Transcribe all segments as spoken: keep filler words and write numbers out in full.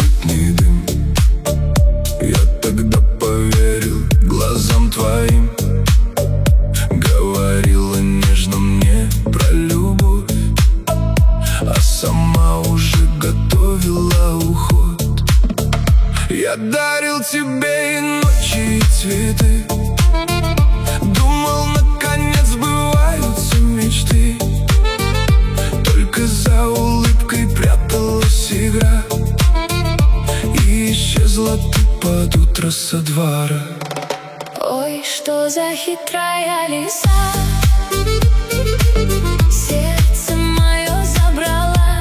сытный дым. Я тогда поверил глазам твоим. Говорила нежно мне про любовь, а сама уже готовила уход. Я дарил тебе и ночи, и цветы. Думал, наконец сбываются мечты. Только за улыбкой пряталась игра, и исчезла ты под утро со двора. Ой, что за хитрая лиса, сердце мое забрала.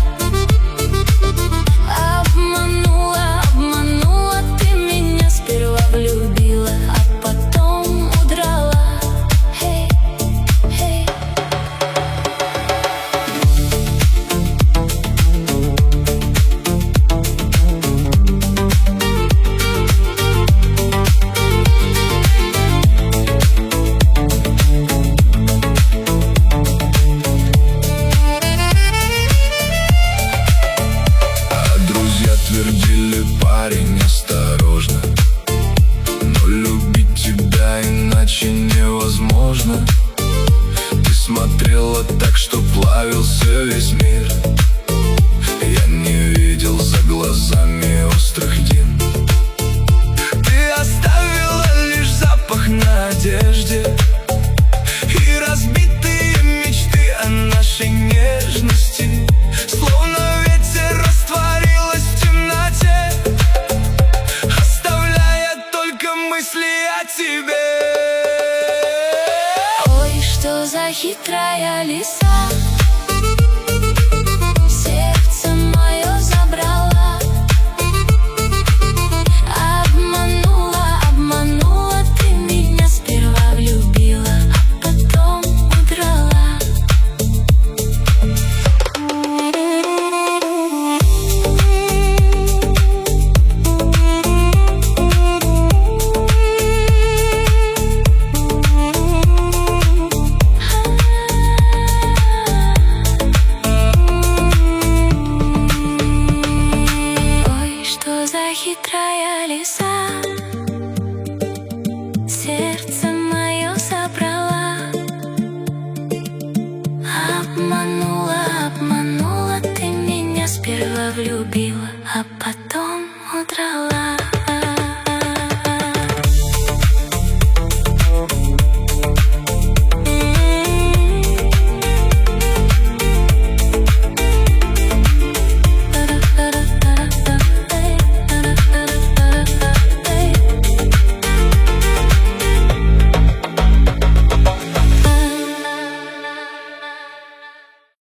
Обманула, обманула ты меня. Сперва влюбила, а потом удрала. Hey, hey. Твердили: парень, осторожно, но любить тебя иначе невозможно. Ты смотрела так, что плавился весь мир. Я не видел за глазами острых дин. Ты оставила лишь запах на одежде и разбитые мечты о нашей нежности. Словно ветер растворилась в темноте, оставляя только мысли о тебе. Ой, что за хитрая лиса, сердце мое забрала. Обманула, обманула ты меня. Сперва влюбила, а потом удрала. Хитрая лиса, сердце мое забрала. Обманула, обманула ты меня. Сперва влюбила, а потом удрала.